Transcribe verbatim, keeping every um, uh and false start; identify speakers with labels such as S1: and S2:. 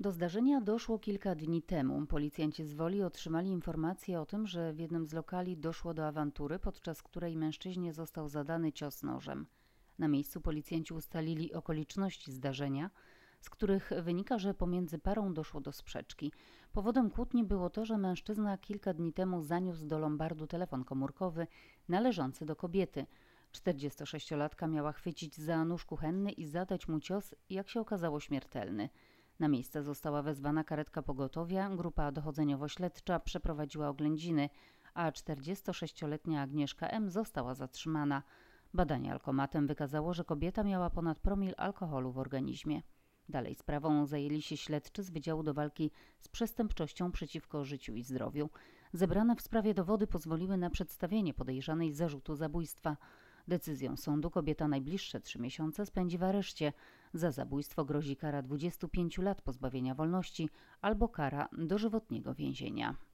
S1: Do zdarzenia doszło kilka dni temu. Policjanci z Woli otrzymali informację o tym, że w jednym z lokali doszło do awantury, podczas której mężczyźnie został zadany cios nożem. Na miejscu policjanci ustalili okoliczności zdarzenia, z których wynika, że pomiędzy parą doszło do sprzeczki. Powodem kłótni było to, że mężczyzna kilka dni temu zaniósł do lombardu telefon komórkowy należący do kobiety. czterdziestosześciolatka miała chwycić za nóż kuchenny i zadać mu cios, jak się okazało, śmiertelny. Na miejsce została wezwana karetka pogotowia, grupa dochodzeniowo-śledcza przeprowadziła oględziny, a czterdziestosześcioletnia Agnieszka M. została zatrzymana. Badanie alkomatem wykazało, że kobieta miała ponad promil alkoholu w organizmie. Dalej sprawą zajęli się śledczy z Wydziału do Walki z Przestępczością przeciwko Życiu i Zdrowiu. Zebrane w sprawie dowody pozwoliły na przedstawienie podejrzanej zarzutu zabójstwa. Decyzją sądu kobieta najbliższe trzy miesiące spędzi w areszcie. Za zabójstwo grozi kara dwudziestu pięciu lat pozbawienia wolności albo kara dożywotniego więzienia.